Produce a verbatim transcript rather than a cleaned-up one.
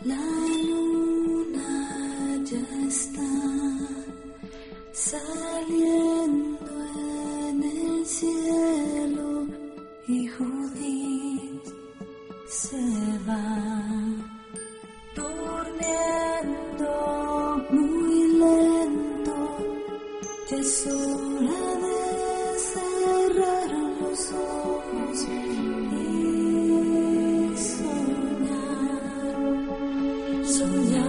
La luna ya está saliendo en el cielo y Judith se va durmiendo muy lento. Ya es hora de cerrar los ojos y soñar, soñar.